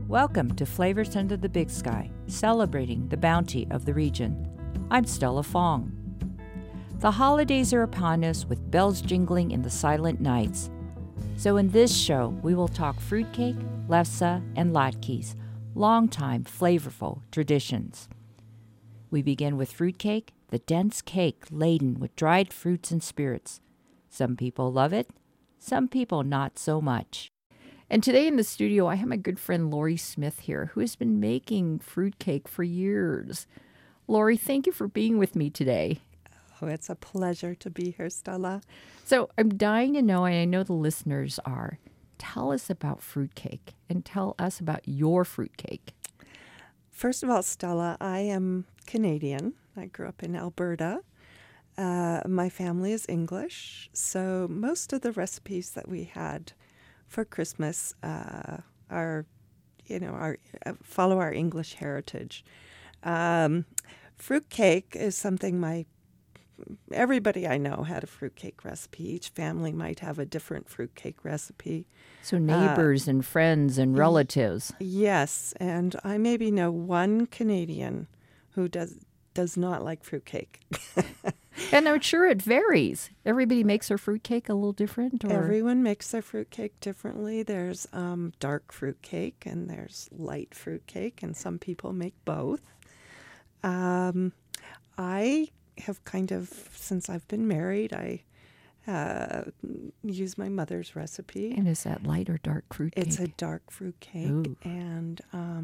Welcome to Flavors Under the Big Sky, celebrating the bounty of the region. I'm Stella Fong. The holidays are upon us with bells jingling in the silent nights. So in this show, we will talk fruitcake, lefse, and latkes, long-time flavorful traditions. We begin with fruitcake, the dense cake laden with dried fruits and spirits. Some people love it, some people not so much. And today in the studio, I have my good friend Lori Smith here, who has been making fruitcake for years. Lori, thank you for being with me today. Oh, it's a pleasure to be here, Stella. So I'm dying to know, and I know the listeners are, tell us about fruitcake and tell us about your fruitcake. First of all, Stella, I am Canadian. I grew up in Alberta. My family is English, so most of the recipes that we had for Christmas follow our English heritage. Fruitcake is something everybody I know had a fruitcake recipe. Each family might have a different fruitcake recipe. So neighbors and friends and relatives. Yes, and I maybe know one Canadian who does not like fruitcake. And I'm sure it varies. Everybody makes their fruitcake a little different? Or? Everyone makes their fruitcake differently. There's dark fruitcake and there's light fruitcake, and some people make both. I have since I've been married, I use my mother's recipe. And is that light or dark fruitcake? It's a dark fruitcake. Ooh. And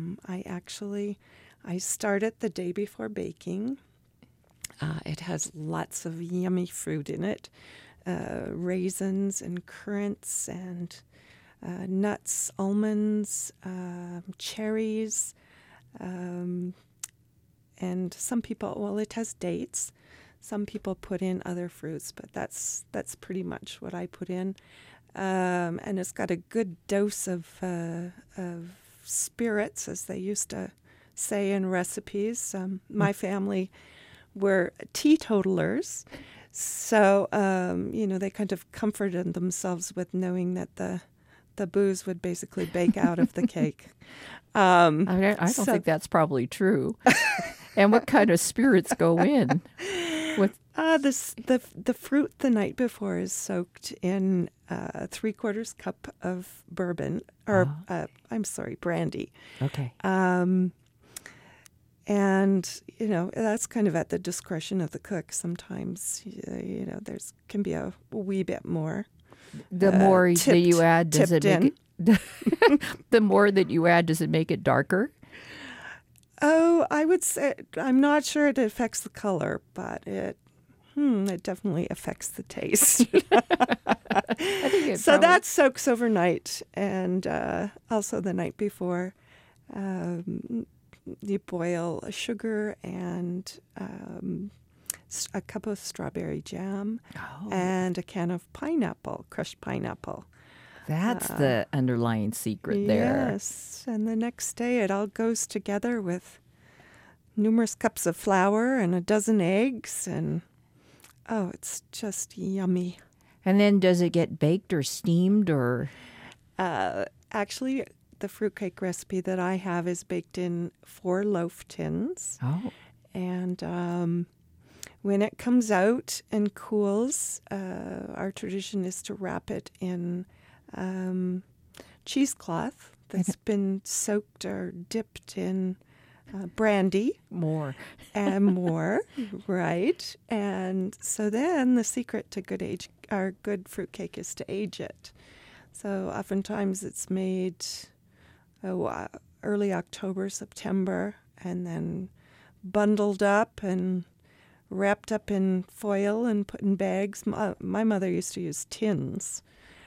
I start it the day before baking. It has lots of yummy fruit in it, raisins and currants and nuts, almonds, cherries, and some people, it has dates. Some people put in other fruits, but that's pretty much what I put in. And it's got a good dose of spirits, as they used to say in recipes. My family were teetotalers, so they kind of comforted themselves with knowing that the booze would basically bake out of the cake. I don't think that's probably true. And what kind of spirits go in? The fruit the night before is soaked in 3/4 cup of bourbon, or brandy. Okay. And, that's kind of at the discretion of the cook. Sometimes, there's can be a wee bit more. The more that you add, does it make it, the more that you add, does it make it darker? Oh, I would say, I'm not sure it affects the color, but it definitely affects the taste. I think so that soaks overnight, and also the night before. You boil sugar and a cup of strawberry jam and a can of crushed pineapple. That's the underlying secret there. Yes, and the next day it all goes together with numerous cups of flour and a dozen eggs, and it's just yummy. And then does it get baked or steamed or? Actually, the fruitcake recipe that I have is baked in 4 loaf tins. Oh. And when it comes out and cools, our tradition is to wrap it in cheesecloth that's been soaked or dipped in brandy. More. And more, right. And so then the secret to good fruitcake is to age it. So oftentimes it's made early October, September, and then bundled up and wrapped up in foil and put in bags. My mother used to use tins,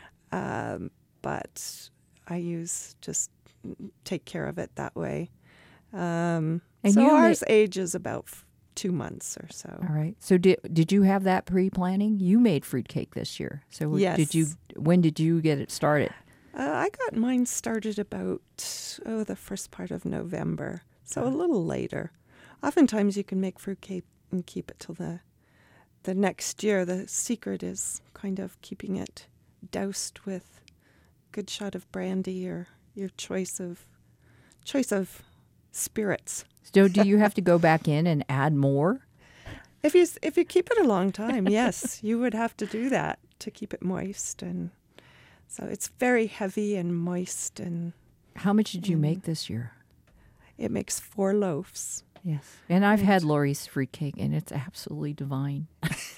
but I just take care of it that way. And so ours ages about 2 months or so. All right. So did you have that pre-planning? You made fruitcake this year. So yes. When did you get it started? I got mine started about the first part of November, so a little later. Oftentimes you can make fruitcake and keep it till the next year. The secret is kind of keeping it doused with a good shot of brandy or your choice of choice of spirits. So do you have to go back in and add more? If you keep it a long time, yes, you would have to do that to keep it moist, and so it's very heavy and moist. And how much did you make this year? It makes 4 loaves. Yes, and I've had Lori's fruitcake, and it's absolutely divine.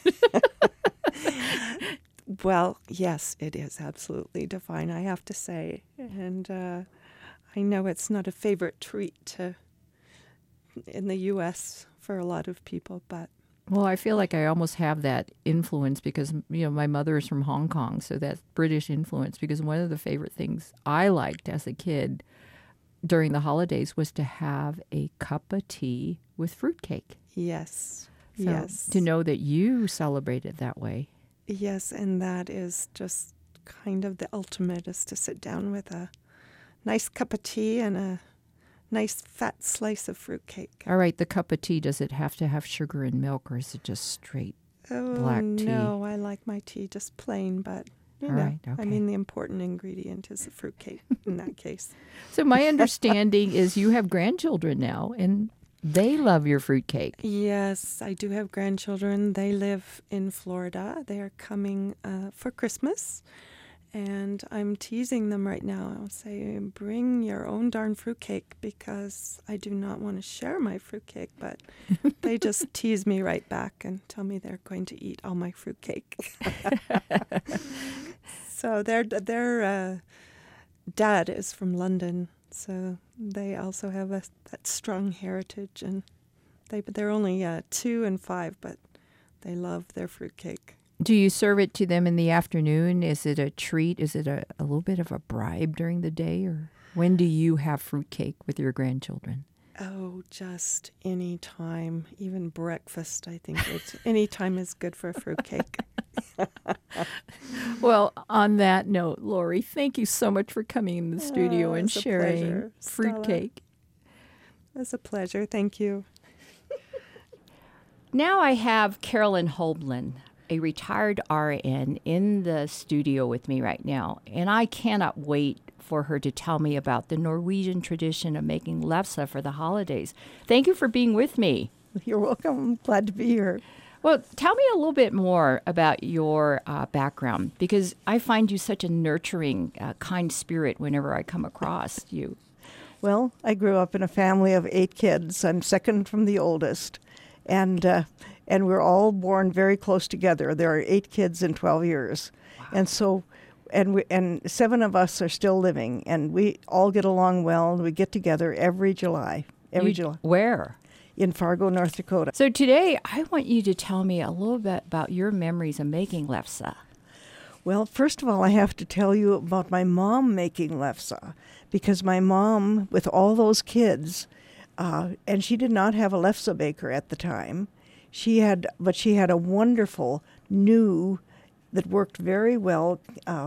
Well, yes, it is absolutely divine, I have to say, and I know it's not a favorite treat in the U.S. for a lot of people, but. Well, I feel like I almost have that influence because, my mother is from Hong Kong, so that's British influence, because one of the favorite things I liked as a kid during the holidays was to have a cup of tea with fruitcake. Yes, so yes. To know that you celebrate it that way. Yes, and that is just kind of the ultimate, is to sit down with a nice cup of tea and a nice fat slice of fruitcake. All right, the cup of tea, does it have to have sugar and milk, or is it just straight black tea? No, I like my tea just plain, but you know, right, okay. I mean, the important ingredient is the fruitcake in that case. So my understanding is you have grandchildren now, and they love your fruitcake. Yes, I do have grandchildren. They live in Florida. They are coming for Christmas. And I'm teasing them right now. I'll say, bring your own darn fruitcake, because I do not want to share my fruitcake. But they just tease me right back and tell me they're going to eat all my fruitcake. So their dad is from London, so they also have that strong heritage. And they're only 2 and 5, but they love their fruitcake. Do you serve it to them in the afternoon? Is it a treat? Is it a little bit of a bribe during the day? Or when do you have fruitcake with your grandchildren? Oh, just any time, even breakfast. I think any time is good for a fruitcake. Well, on that note, Lori, thank you so much for coming in the studio and sharing fruitcake. It's a pleasure. Thank you. Now I have Carolyn Holblin, a retired RN, in the studio with me right now, and I cannot wait for her to tell me about the Norwegian tradition of making lefse for the holidays. Thank you for being with me. You're welcome. I'm glad to be here. Well, tell me a little bit more about your background, because I find you such a nurturing, kind spirit whenever I come across you. Well, I grew up in a family of 8 kids. I'm second from the oldest, and we're all born very close together. There are 8 kids in 12 years, wow. And so, and 7 of us are still living, and we all get along well. And we get together every July. July. Where? In Fargo, North Dakota. So today, I want you to tell me a little bit about your memories of making lefse. Well, first of all, I have to tell you about my mom making lefse, because my mom, with all those kids, and she did not have a lefse baker at the time. She had a wonderful new that worked very well,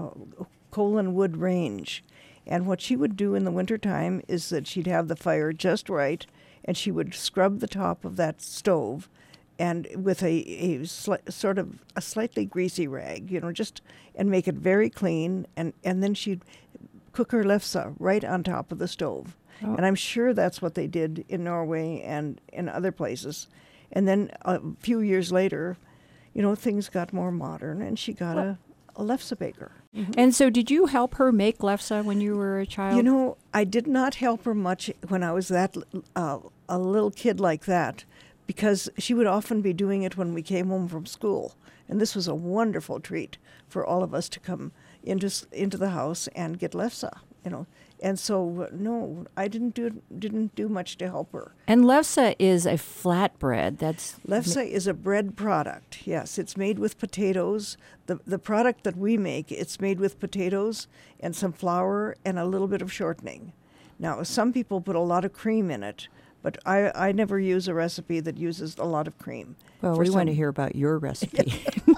coal and wood range. And what she would do in the wintertime is that she'd have the fire just right, and she would scrub the top of that stove, and with a slightly greasy rag, and make it very clean, and then she'd cook her lefse right on top of the stove. Oh. And I'm sure that's what they did in Norway and in other places. And then a few years later, things got more modern, and she got a lefse baker. Mm-hmm. And so did you help her make lefse when you were a child? I did not help her much when I was a little kid like that, because she would often be doing it when we came home from school. And this was a wonderful treat for all of us to come into the house and get lefse, And so, no, I didn't do much to help her. And lefse is a flatbread. Lefse is a bread product. Yes, it's made with potatoes. The product that we make, it's made with potatoes and some flour and a little bit of shortening. Now, some people put a lot of cream in it, but I never use a recipe that uses a lot of cream. Well, we want to hear about your recipe.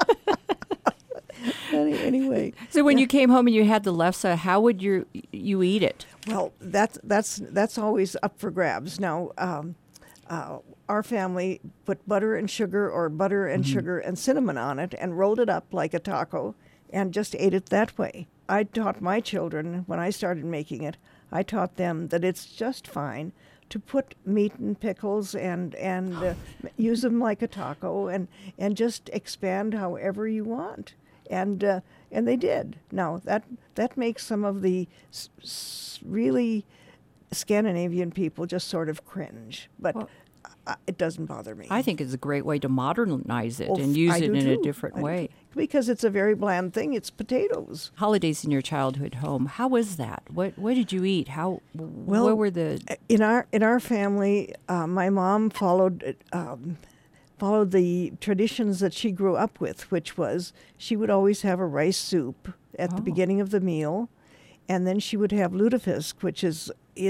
Anyway. So when you came home and you had the lefse, how would you eat it? Well, that's always up for grabs. Now, our family put butter and sugar, or butter and sugar and cinnamon on it, and rolled it up like a taco and just ate it that way. I taught my children, when I started making it, I taught them that it's just fine to put meat in pickles and use them like a taco and just expand however you want. And they did. Now, that makes some of the really Scandinavian people just sort of cringe. But Well, it doesn't bother me. I think it's a great way to modernize it Oh, and use I it do in a too. different I do way. too. Because it's a very bland thing. It's potatoes. Holidays in your childhood home, how was that? What did you eat? Well, what were the... In our family, my mom followed the traditions that she grew up with, which was she would always have a rice soup at the beginning of the meal, and then she would have lutefisk, which is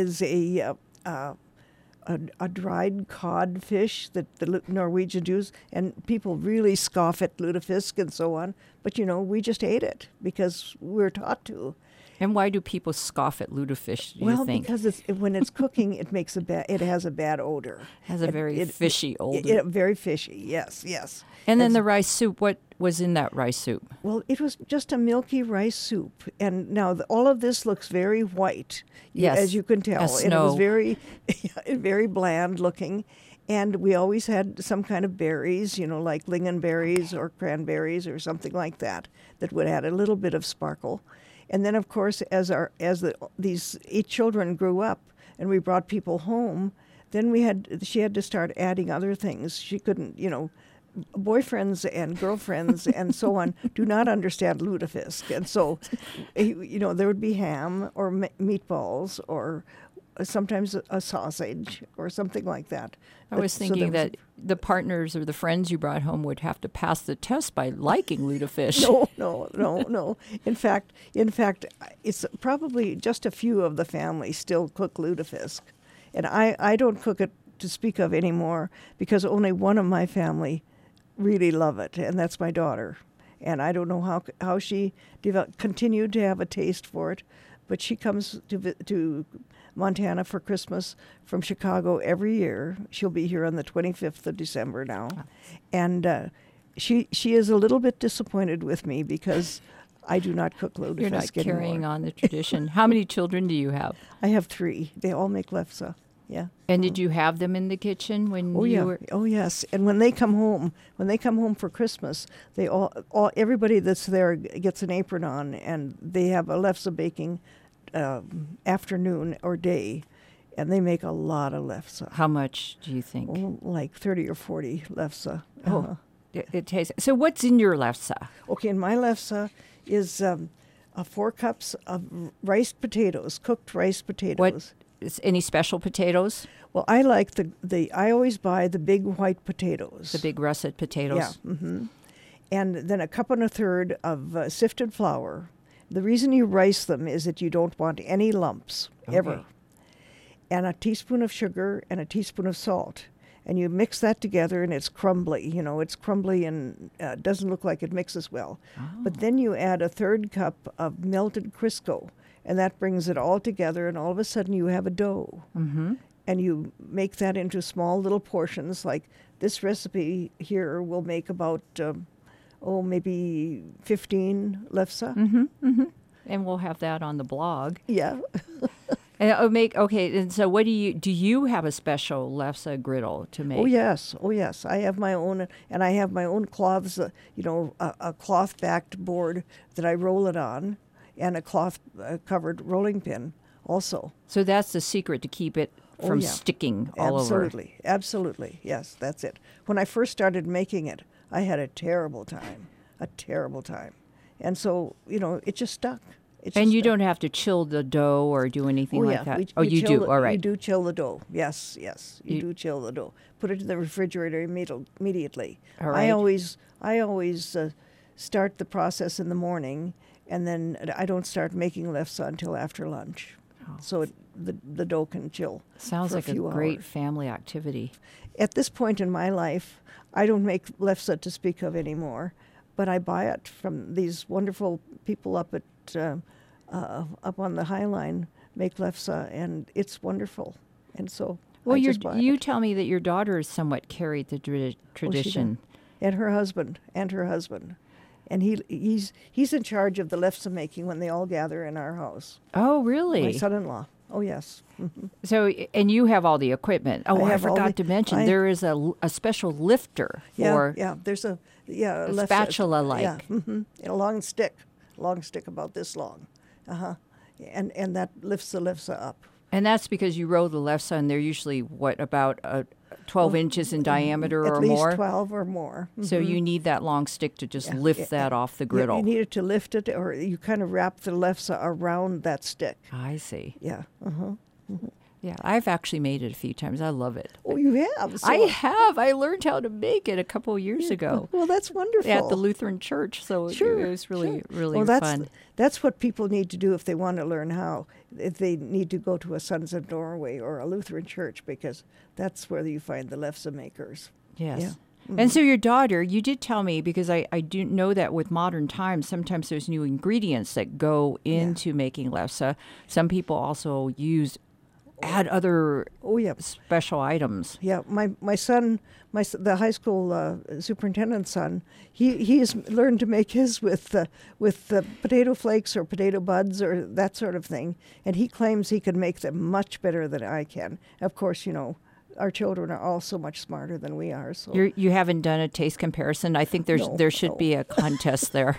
a dried cod fish that the Norwegian use, and people really scoff at lutefisk and so on. But we just ate it because we're taught to. And why do people scoff at lutefisk, do Well, you think? because when it's cooking, it makes it has a bad odor. Has a very fishy odor. Very fishy. Yes. And then the rice soup, what was in that rice soup? Well, it was just a milky rice soup, and now all of this looks very white, Yes, as you can tell, as and it was snow. very, very bland looking. And we always had some kind of berries, like lingonberries or cranberries or something like that would add a little bit of sparkle. And then, of course, these 8 children grew up, and we brought people home, then she had to start adding other things. She couldn't, boyfriends and girlfriends and so on do not understand lutefisk, and so there would be ham or meatballs or sometimes a sausage or something like that. I was thinking that the partners or the friends you brought home would have to pass the test by liking lutefisk. No. In fact, it's probably just a few of the family still cook lutefisk, and I don't cook it to speak of anymore because only one of my family really love it, and that's my daughter. And I don't know how she continued to have a taste for it, but she comes to Montana for Christmas from Chicago every year. She'll be here on the 25th of December now. And she is a little bit disappointed with me because I do not cook lutefisk You're not anymore. carrying on the tradition. How many children do you have? I have 3. They all make lefse. Yeah. And did you have them in the kitchen when you were... Oh yes. And when they come home for Christmas, they everybody that's there gets an apron on, and they have a lefse baking afternoon or day, and they make a lot of lefse. How much do you think? Oh, like 30 or 40 lefse. Oh, it tastes... So what's in your lefse? Okay, and my lefse is 4 cups of cooked riced potatoes. Is any special potatoes? Well, I like I always buy the big white potatoes. The big russet potatoes? Yeah. Mm-hmm. And then a cup and a third of sifted flour. The reason you rice them is that you don't want any lumps, ever. Okay. And a teaspoon of sugar and a teaspoon of salt. And you mix that together, and it's crumbly. It's crumbly and doesn't look like it mixes well. Oh. But then you add a third cup of melted Crisco, and that brings it all together, and all of a sudden you have a dough. Mm-hmm. And you make that into small little portions. Like this recipe here will make about, maybe 15 lefse. Mm-hmm. Mm-hmm. And we'll have that on the blog. Yeah. And and so what do you have a special lefse griddle to make? Oh yes. I have my own, and I have my own cloths, a cloth-backed board that I roll it on, and a cloth-covered rolling pin also. So that's the secret to keep it from sticking all over. Absolutely. Yes, that's it. When I first started making it, I had a terrible time. And so, it just stuck. And you don't have to chill the dough or do anything like that? You do? All right. You do chill the dough. Yes. You do chill the dough. Put it in the refrigerator immediately. All right. I always start the process in the morning, and then I don't start making lefse until after lunch. Oh. So the dough can chill. Sounds for like a few great hours. family activity. At this point in my life, I don't make lefse to speak of anymore, but I buy it from these wonderful people up on the High Line, make lefse, and it's wonderful. And so Well, I just buy you it. tell me that your daughter has somewhat carried the tradition. And her husband. And he's in charge of the lefse making when they all gather in our house. Oh, really? My son-in-law. Oh, yes. So, and you have all the equipment. Oh, I have all forgot to mention, there is a special lifter for There's a spatula-like. A long stick about this long, and that lifts the lefse up. And that's because you roll the lefse, and they're usually about 12 inches in diameter or more. At least 12 or more. So you need that long stick to just lift that off the griddle. You need it to lift it, or you kind of wrap the lefse around that stick. I see. Yeah. Yeah, I've actually made it a few times. I love it. Oh, you have? I have. I learned how to make it a couple of years ago. Well, that's wonderful. At the Lutheran church, so it was really fun. That's what people need to do if they want to learn how. If they need to go to a Sons of Norway or a Lutheran church, because that's where you find the lefse makers. Yes. Yeah. And so your daughter, you did tell me, because I do know that with modern times, sometimes there's new ingredients that go into making lefse. Some people also add other special items. Yeah, my son, the high school superintendent's son, he's learned to make his with potato flakes or potato buds or that sort of thing, and he claims he can make them much better than I can. Of course, our children are all so much smarter than we are. So you haven't done a taste comparison? I think there should be a contest there.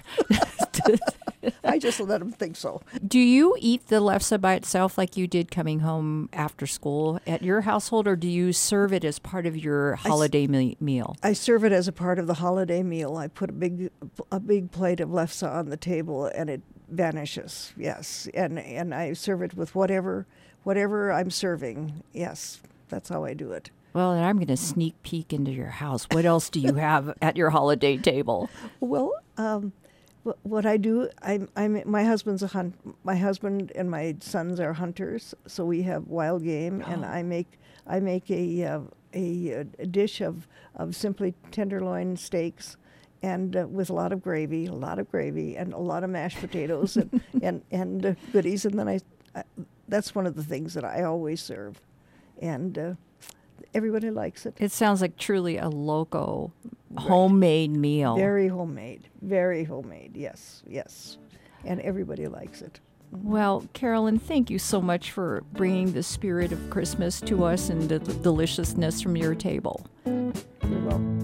I just let them think so. Do you eat the lefse by itself like you did coming home after school at your household, or do you serve it as part of your holiday meal? I serve it as a part of the holiday meal. I put a big plate of lefse on the table, and it vanishes. Yes, and I serve it with whatever I'm serving. Yes, that's how I do it. Well, and I'm going to sneak peek into your house. What else do you have at your holiday table? Well, what I do, my husband's a hunt. My husband and my sons are hunters, so we have wild game, and I make a dish of simply tenderloin steaks, and with a lot of gravy, and a lot of mashed potatoes, and goodies, and then that's one of the things that I always serve, and everybody likes it. It sounds like truly a local, homemade meal. Very homemade, yes. And everybody likes it. Well, Carolyn, thank you so much for bringing the spirit of Christmas to us and the deliciousness from your table. You're welcome.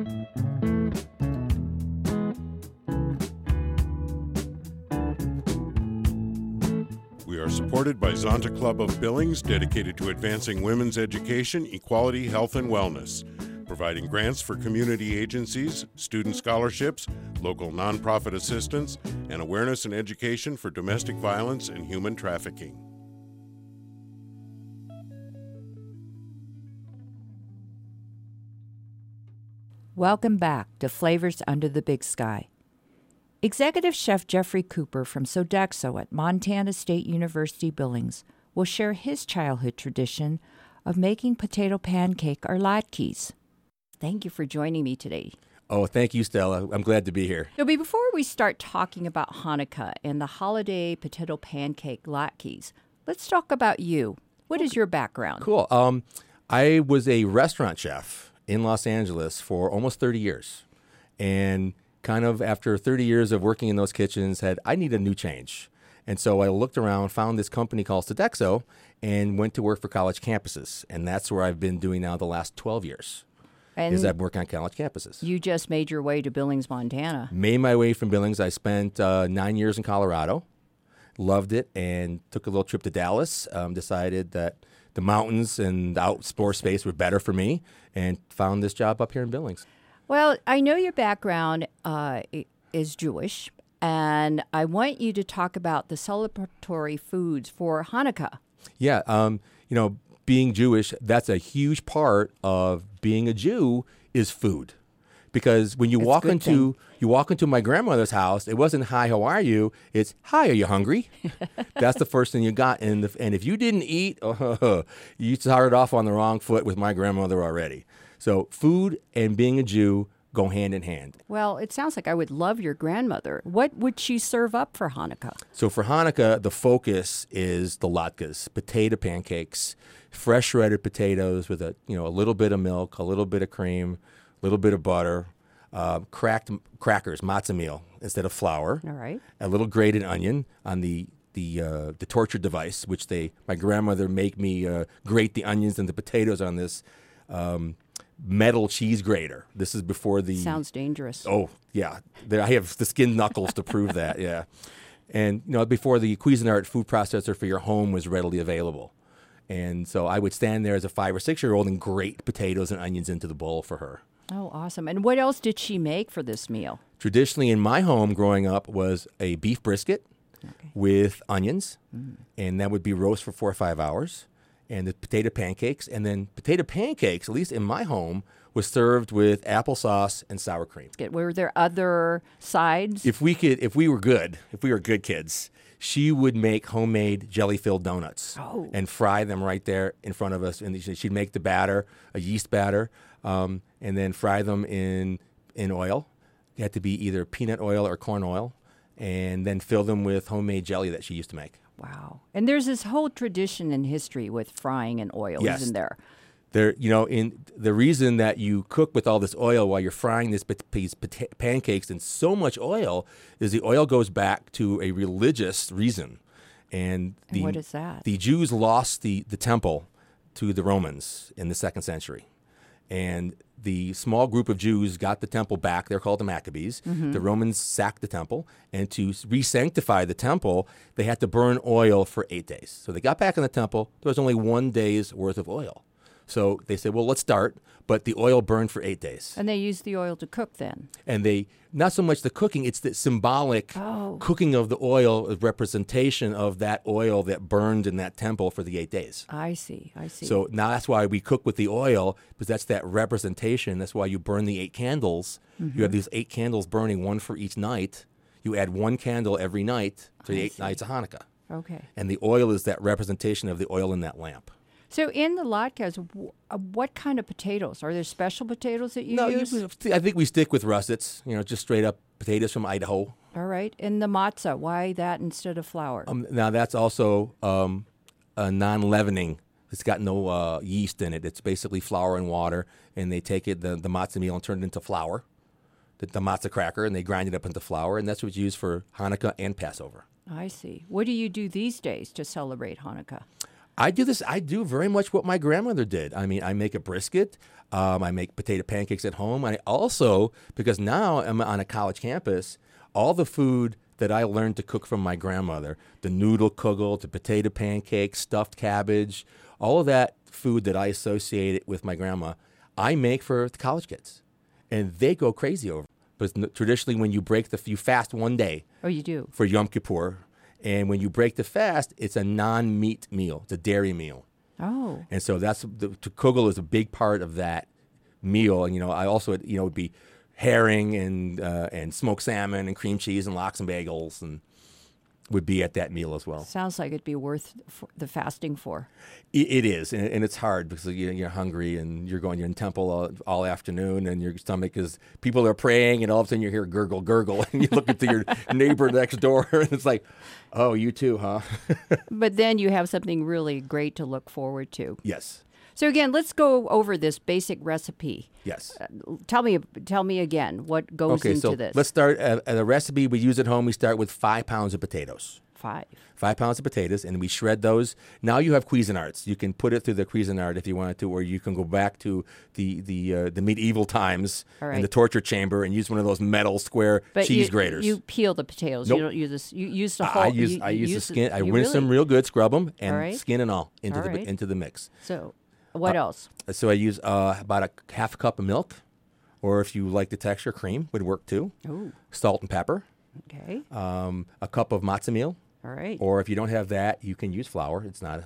We are supported by Zonta Club of Billings, dedicated to advancing women's education, equality, health, and wellness, providing grants for community agencies, student scholarships, local nonprofit assistance, and awareness and education for domestic violence and human trafficking. Welcome back to Flavors Under the Big Sky. Executive Chef Jeffrey Cooper from Sodexo at Montana State University Billings will share his childhood tradition of making potato pancake or latkes. Thank you for joining me today. Oh, thank you, Stella. I'm glad to be here. So before we start talking about Hanukkah and the holiday potato pancake latkes, let's talk about you. What is your background? Cool. I was a restaurant chef in Los Angeles for almost 30 years. And kind of after 30 years of working in those kitchens, I need a new change. And so I looked around, found this company called Sodexo, and went to work for college campuses. And that's where I've been doing now the last 12 years. Is I work on college campuses. You just made your way to Billings, Montana. Made my way from Billings. I spent 9 years in Colorado. Loved it, and took a little trip to Dallas. Decided that the mountains and the outdoor space were better for me, and found this job up here in Billings. Well, I know your background is Jewish, and I want you to talk about the celebratory foods for Hanukkah. Yeah, being Jewish, that's a huge part of being a Jew is food. Because when you walk into my grandmother's house, it wasn't "Hi, how are you?" It's "Hi, are you hungry?" That's the first thing you got. And if you didn't eat, you started off on the wrong foot with my grandmother already. So food and being a Jew go hand in hand. Well, it sounds like I would love your grandmother. What would she serve up for Hanukkah? So for Hanukkah, the focus is the latkes, potato pancakes, fresh shredded potatoes with a little bit of milk, a little bit of cream, a little bit of butter, cracked crackers, matzah meal instead of flour. All right. A little grated onion on the the torture device, which my grandmother make me grate the onions and the potatoes on this metal cheese grater. This is before the... Sounds dangerous. Oh, yeah. I have the skin knuckles to prove that, yeah. And, before the Cuisinart food processor for your home was readily available. And so I would stand there as a 5 or 6 year old and grate potatoes and onions into the bowl for her. Oh, awesome. And what else did she make for this meal? Traditionally in my home growing up was a beef brisket with onions, and that would be roast for 4 or 5 hours, and the potato pancakes. And then potato pancakes, at least in my home, was served with applesauce and sour cream. Were there other sides? If we were good kids, she would make homemade jelly-filled donuts and fry them right there in front of us. And she'd make the batter, a yeast batter, and then fry them in oil. It had to be either peanut oil or corn oil, and then fill them with homemade jelly that she used to make. Wow. And there's this whole tradition in history with frying in oil, Yes. isn't there? In the reason that you cook with all this oil while you're frying these pancakes in so much oil is the oil goes back to a religious reason. And what is that? The Jews lost the temple to the Romans in the 2nd century. And the small group of Jews got the temple back. They're called the Maccabees. The Romans sacked the temple. And to re-sanctify the temple, they had to burn oil for 8 days. So they got back in the temple. There was only 1 day's worth of oil. So they said, well, let's start. But the oil burned for 8 days. And they used the oil to cook then? And not so much the cooking, it's the symbolic cooking of the oil, a representation of that oil that burned in that temple for the 8 days. I see. So now that's why we cook with the oil, because that's that representation. That's why you burn the 8 candles. You have these 8 candles burning, one for each night. You add 1 candle every night for the 8 nights of Hanukkah. Okay. And the oil is that representation of the oil in that lamp. So in the latkes, what kind of potatoes? Are there special potatoes that you use? I think we stick with russets, just straight up potatoes from Idaho. All right. And the matzah, why that instead of flour? Now that's also a non-leavening. It's got no yeast in it. It's basically flour and water, and they take it, the matzah meal, and turn it into flour, the matzah cracker, and they grind it up into flour, and that's what's used for Hanukkah and Passover. I see. What do you do these days to celebrate Hanukkah? I do very much what my grandmother did. I mean, I make a brisket. I make potato pancakes at home. I also, because now I'm on a college campus, all the food that I learned to cook from my grandmother, the noodle kugel, the potato pancakes, stuffed cabbage, all of that food that I associated with my grandma, I make for the college kids. And they go crazy over it. But traditionally, when you you fast one day. Oh, you do? For Yom Kippur. And when you break the fast, it's a non-meat meal. It's a dairy meal. Oh. And so the kugel is a big part of that meal. And, I also, it would be herring and smoked salmon and cream cheese and lox and bagels and would be at that meal as well. Sounds like it'd be worth the fasting for. It is, and it's hard because you're hungry and you're in temple all afternoon, and your stomach is, people are praying, and all of a sudden you hear gurgle, gurgle, and you look at your neighbor next door, and it's like, oh, you too, huh? But then you have something really great to look forward to. Yes. So again, let's go over this basic recipe. Yes. Tell me again what goes into this. Let's start at a recipe we use at home. We start with 5 pounds of potatoes. 5 pounds of potatoes, and we shred those. Now you have Cuisinarts. You can put it through the Cuisinart if you wanted to, or you can go back to the medieval times and the torture chamber and use one of those metal square cheese graters. You peel the potatoes. Nope. You don't use this. You use the whole. I use the skin. I rinse them real good, scrub them, and skin and all into the mix. So, what else? So I use about a half a cup of milk, or if you like the texture, cream would work too. Ooh. Salt and pepper. Okay. A cup of matzah meal. All right. Or if you don't have that, you can use flour.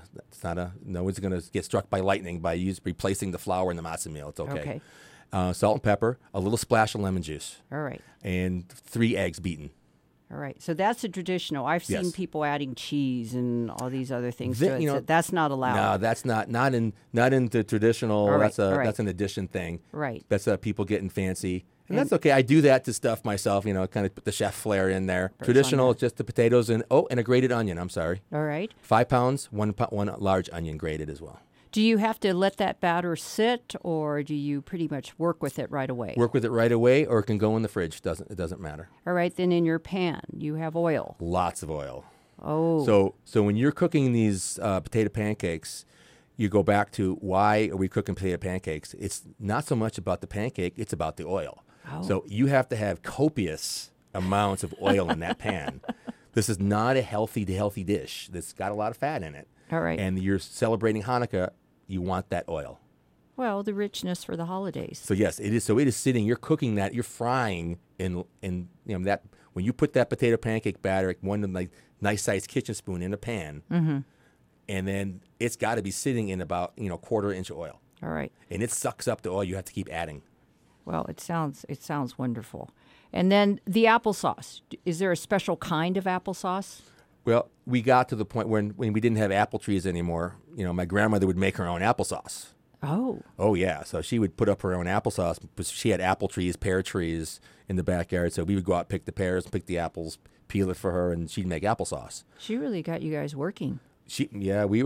No one's going to get struck by lightning by replacing the flour in the matzah meal. It's okay. Salt and pepper, a little splash of lemon juice. All right. And 3 eggs beaten. All right. So that's the traditional. I've seen people adding cheese and all these other things to it. So that's not allowed. No, that's not in the traditional. That's an addition thing. Right. That's people getting fancy. And that's okay. I do that to stuff myself, kind of put the chef flair in there. Traditional, just the potatoes and a grated onion. I'm sorry. All right. 5 pounds, one large onion grated as well. Do you have to let that batter sit, or do you pretty much work with it right away? Work with it right away, or it can go in the fridge. It doesn't matter. All right. Then in your pan, you have oil. Lots of oil. So when you're cooking these potato pancakes, you go back to why are we cooking potato pancakes? It's not so much about the pancake, it's about the oil. Oh. So you have to have copious amounts of oil in that pan. This is not a healthy dish. That's got a lot of fat in it. All right. And you're celebrating Hanukkah, you want that oil. Well, the richness for the holidays. So yes, it is. So it is sitting. You're cooking that. You're frying in that when you put that potato pancake batter, one of like nice sized kitchen spoon in a pan, and then it's got to be sitting in about quarter-inch oil. All right. And it sucks up the oil. You have to keep adding. Well, it sounds wonderful. And then the applesauce. Is there a special kind of applesauce? Well, we got to the point when we didn't have apple trees anymore. My grandmother would make her own applesauce. Oh. Oh, yeah. So she would put up her own applesauce. She had apple trees, pear trees in the backyard. So we would go out, pick the pears, pick the apples, peel it for her, and she'd make applesauce. She really got you guys working. We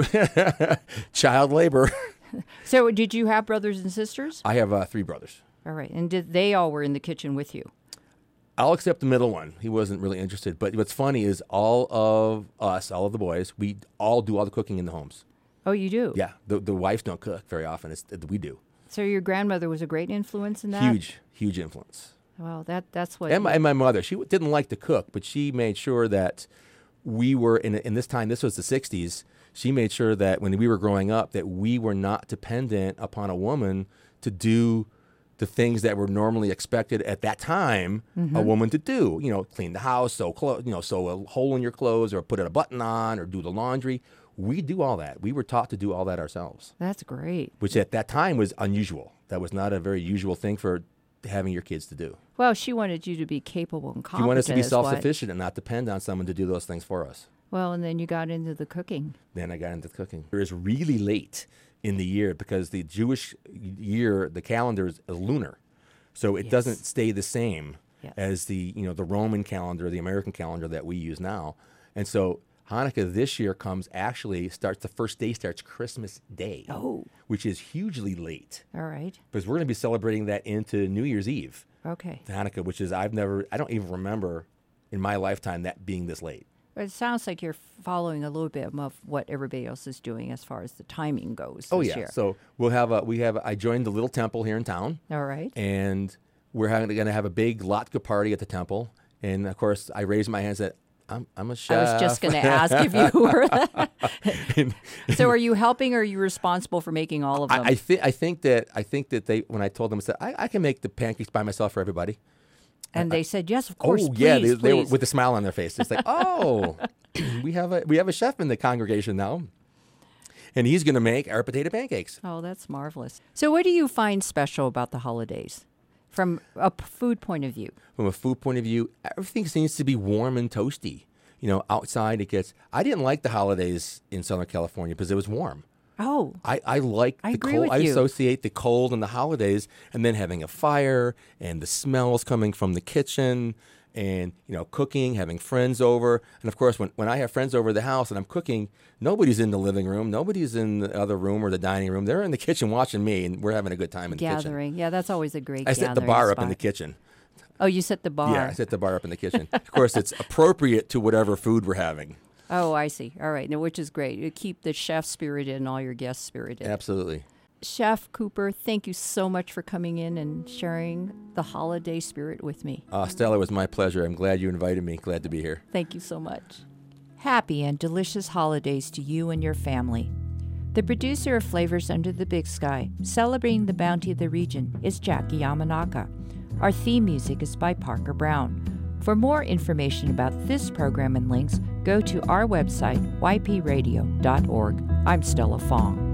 child labor. So did you have brothers and sisters? I have 3 brothers. All right. And they all were in the kitchen with you? I'll accept the middle one. He wasn't really interested. But what's funny is all of us, all of the boys, we all do all the cooking in the homes. Oh, you do? Yeah. The wives don't cook very often. We do. So your grandmother was a great influence in that? Huge influence. Well, that's what... And my mother, she didn't like to cook, but she made sure that we were, in this time, this was the 60s, she made sure that when we were growing up that we were not dependent upon a woman to do the things that were normally expected at that time a woman to do. Clean the house, sew a hole in your clothes, or put a button on, or do the laundry. We do all that. We were taught to do all that ourselves. That's great. Which at that time was unusual. That was not a very usual thing for having your kids to do. Well, she wanted you to be capable and competent. She wanted us to be self-sufficient and not depend on someone to do those things for us. Well, and then you got into the cooking. Then I got into cooking. It was really late in the year because the Jewish year, the calendar is lunar. So it doesn't stay the same as the Roman calendar, the American calendar that we use now. And so Hanukkah this year the first day starts Christmas Day, which is hugely late. All right. Because we're going to be celebrating that into New Year's Eve. Okay. Hanukkah, which is I don't even remember in my lifetime that being this late. It sounds like you're following a little bit of what everybody else is doing as far as the timing goes this year. So I joined the little temple here in town. All right. And we're going to have a big latke party at the temple. And of course, I raised my hand and said, I'm a chef. I was just going to ask if you were. So are you helping, or are you responsible for making all of them? I think that they, when I told them, I said, I can make the pancakes by myself for everybody. And they said, yes, of course, please, they were with a smile on their face. It's like, we have a chef in the congregation now, and he's going to make our potato pancakes. Oh, that's marvelous. So what do you find special about the holidays from a food point of view? From a food point of view, everything seems to be warm and toasty. Outside I didn't like the holidays in Southern California because it was warm. Oh. I like the cold. I associate the cold and the holidays, and then having a fire and the smells coming from the kitchen and, cooking, having friends over. And of course, when I have friends over the house and I'm cooking, nobody's in the living room. Nobody's in the other room or the dining room. They're in the kitchen watching me, and we're having a good time in the kitchen. Gathering. Yeah, that's always a great I set the bar up in the kitchen. Oh, you set the bar. Yeah, I set the bar up in the kitchen. Of course, it's appropriate to whatever food we're having. Oh, I see. All right. Now, which is great. You keep the chef spirited and all your guests spirited. Absolutely. Chef Cooper, thank you so much for coming in and sharing the holiday spirit with me. Stella, it was my pleasure. I'm glad you invited me. Glad to be here. Thank you so much. Happy and delicious holidays to you and your family. The producer of Flavors Under the Big Sky, celebrating the bounty of the region, is Jackie Yamanaka. Our theme music is by Parker Brown. For more information about this program and links, go to our website, ypradio.org. I'm Stella Fong.